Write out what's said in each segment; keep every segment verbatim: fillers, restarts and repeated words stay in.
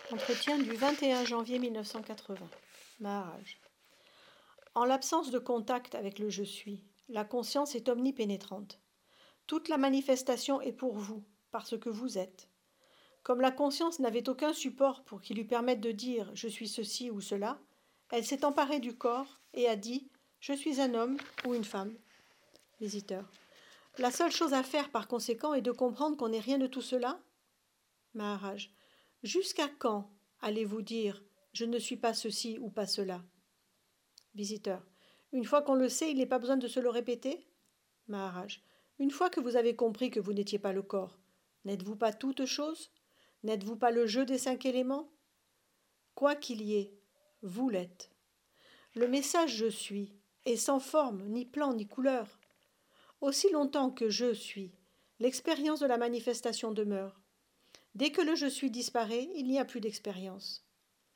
Entretien du vingt et un janvier mille neuf cent quatre-vingts. Maharaj. En l'absence de contact avec le je suis, la conscience est omnipénétrante. Toute la manifestation est pour vous, parce que vous êtes. Comme la conscience n'avait aucun support pour qui lui permette de dire « je suis ceci ou cela », elle s'est emparée du corps et a dit « je suis un homme ou une femme ». Visiteur. La seule chose à faire par conséquent est de comprendre qu'on n'est rien de tout cela. Maharaj. Jusqu'à quand allez-vous dire « je ne suis pas ceci ou pas cela » Visiteur. Une fois qu'on le sait, il n'est pas besoin de se le répéter. Maharaj. Une fois que vous avez compris que vous n'étiez pas le corps, n'êtes-vous pas toute chose? N'êtes-vous pas le jeu des cinq éléments? Quoi qu'il y ait, vous l'êtes. Le message « je suis » est sans forme, ni plan, ni couleur. Aussi longtemps que je suis, l'expérience de la manifestation demeure. Dès que le « je suis » disparaît, il n'y a plus d'expérience.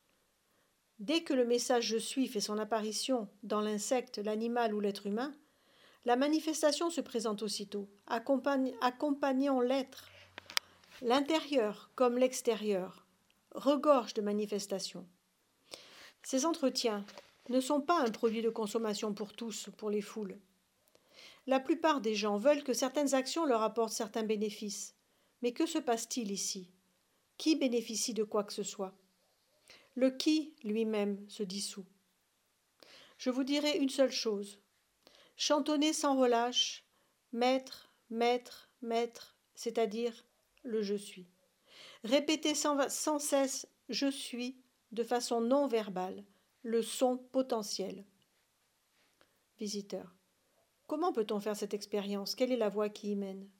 Dès que le message « je suis » fait son apparition dans l'insecte, l'animal ou l'être humain, la manifestation se présente aussitôt, accompagne, accompagnant l'être. L'intérieur, comme l'extérieur, regorge de manifestations. Ces entretiens ne sont pas un produit de consommation pour tous, pour les foules. La plupart des gens veulent que certaines actions leur apportent certains bénéfices. Mais que se passe-t-il ici? Qui bénéficie de quoi que ce soit? Le qui lui-même se dissout. Je vous dirai une seule chose. Chantonnez sans relâche, maître, maître, maître, c'est-à-dire le je suis. Répétez sans, sans cesse je suis de façon non verbale, le son potentiel. Visiteur. Comment peut-on faire cette expérience? Quelle est la voie qui y mène?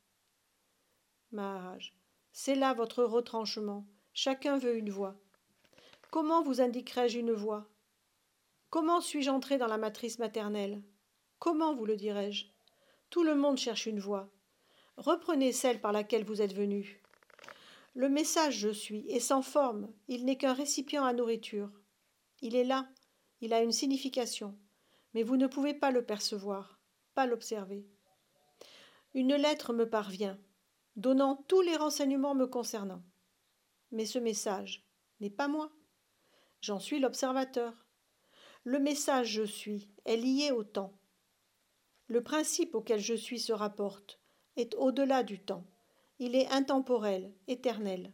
Maharaj. C'est là votre retranchement. Chacun veut une voie. Comment vous indiquerai-je une voie? Comment suis-je entré dans la matrice maternelle? Comment vous le dirai-je? Tout le monde cherche une voie. Reprenez celle par laquelle vous êtes venu. Le message « je suis » est sans forme, il n'est qu'un récipient à nourriture. Il est là, il a une signification, mais vous ne pouvez pas le percevoir, pas l'observer. Une lettre me parvient, donnant tous les renseignements me concernant. Mais ce message n'est pas moi. J'en suis l'observateur. Le message « je suis » est lié au temps. Le principe auquel je suis se rapporte est au-delà du temps. Il est intemporel, éternel.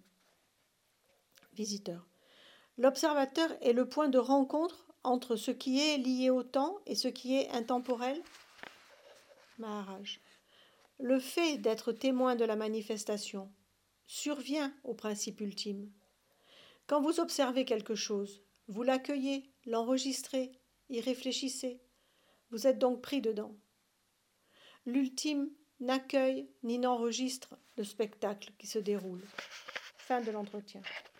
Visiteur. L'observateur est le point de rencontre entre ce qui est lié au temps et ce qui est intemporel. Maharaj. Le fait d'être témoin de la manifestation survient au principe ultime. Quand vous observez quelque chose, vous l'accueillez, l'enregistrez, y réfléchissez. Vous êtes donc pris dedans. L'ultime n'accueille ni n'enregistre le spectacle qui se déroule. Fin de l'entretien.